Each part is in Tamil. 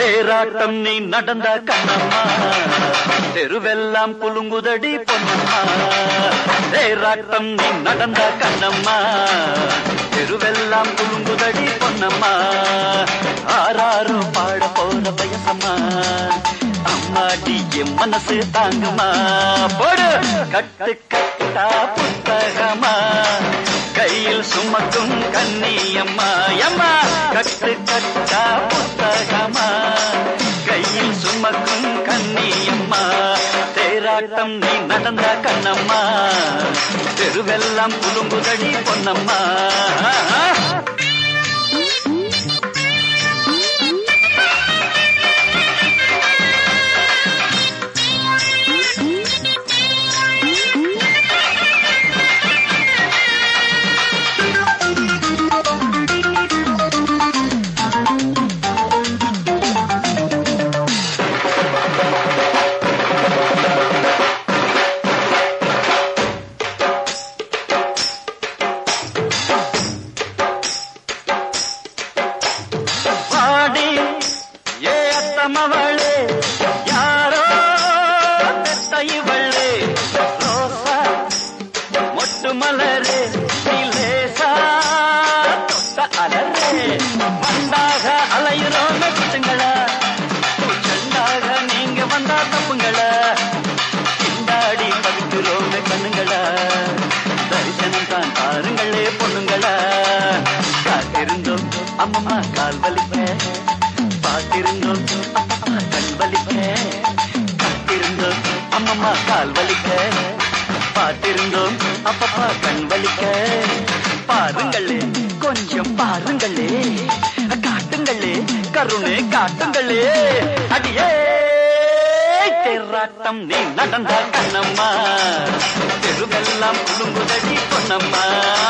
தேராட்டம் நீ நடந்த கண்ணம்மா தெருவெல்லாம் குலுங்குதடி பொன்னம்மா தேராட்டம் நீ நடந்த கண்ணம்மா தெருவெல்லாம் குலுங்குதடி பொன்னம்மா ஆறாரோ பாட போற வயசம்மா அம்மாடி என் மனசு தாங்குமா போடு கட்டு கட்டா புத்தகமா கையில் சுமக்கும் கண்ணியம்மா அம்மா கட்டு கட்டா புத்தகமா கையில் சுமக்கும் கண்ணியம்மா தேராட்டம் நீ நடந்த கண்ணம்மா தெருவெல்லாம் குலுங்குதடி பொன்னம்மா மவளே யாரோ தைவளே ரோசா மொட்டு மலரே நீலேசா தொட்ட அலரே வந்தாக அலையுறோம் குட்டுங்களா செண்டாக நீங்க வந்தா தப்புங்களா இந்தாடி படுத்துறோம் கண்ணுங்களா தரிசனம் தான் பாருங்களே பொண்ணுங்களா காத்திருந்தோம் அம்மம்மா கால் வலிப்ப பாத்திருந்தோம் கண் வலிக்க காத்திருந்தோம் அம்மம்மா கால் வலிக்க பாத்திருந்தோம் அப்பப்பா கண் வலிக்க பாருங்களே கொஞ்சம் பாருங்களே காட்டுங்களே கருணை காட்டுங்களே அடியே தேராட்டம் நீ நடந்த கண்ணம்மா தெருவெல்லாம் குலுங்குதடி பொன்னம்மா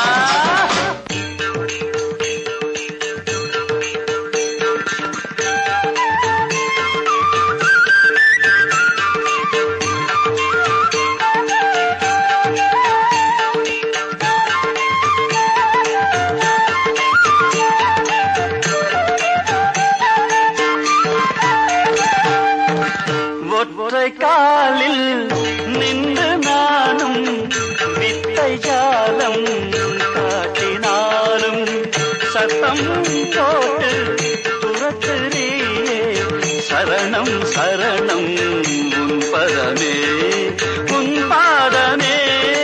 ஒற்றை காலில் நின்று நானும் வித்தை ஜாலம் காட்டினாலும் சத்தம் போட்டு துரத்துறியே சரணம் சரணம் உன் பதமே உன் பாதமே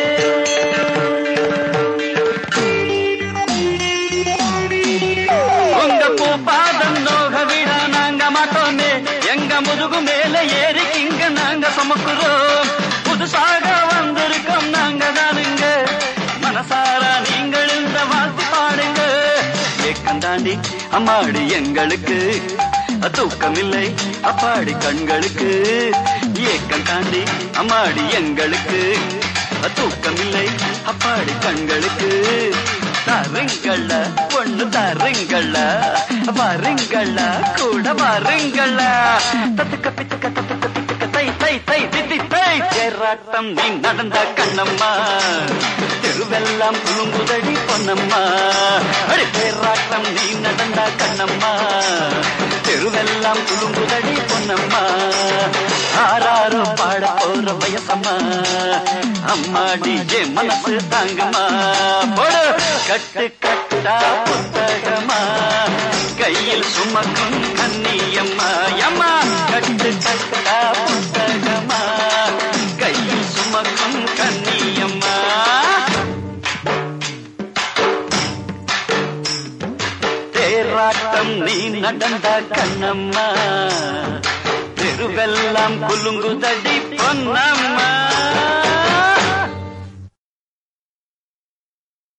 உங்க பூ பாதம் நோக விட நாங்க மாட்டோமே எங்க முதுகு மேல ஏறி இங்க நாங்க சுமக்குறோம் புதுசாக வந்திருக்கோம் நாங்க தானுங்க மனசார நீங்கள் இந்த வாழ்த்து பாடுங்க ஏக்கம் தாண்டி அம்மாடி எங்களுக்கு தூக்கமில்லை அப்பாடி கண்களுக்கு ஏக்கம் தாண்டி அம்மாடி எங்களுக்கு தூக்கமில்லை அப்பாடி கண்களுக்கு தருங்கள பொண்ணு தருங்கள வருங்கள கூட வருங்கள தத்துக்க பித்துக்க தத்துக்க பித்துக்க தை தை தை தித்தி தை தேராட்டம் நீ நடந்த கண்ணம்மா தெருவெல்லாம் குலுங்குதடி பொன்னம்மா அடி தேராட்டம் நீ நடந்த கண்ணம்மா தெருவெல்லாம் குலுங்குதடி பொன்னம்மா ஆறாரோ பாட போற வயசம்மா அம்மாடி என் மனசு தாங்குமா போடு கட்டு கட்டா புத்தகமா கையில் சுமக்கும் கண்ணியம்மா அம்மா கட்டு கட்டா புத்தகமா கையில் சுமக்கும் கண்ணியம்மா தேராட்டம் நீ நடந்த கண்ணம்மா தெருவெல்லாம் குலுங்குதடி பொன்னம்மா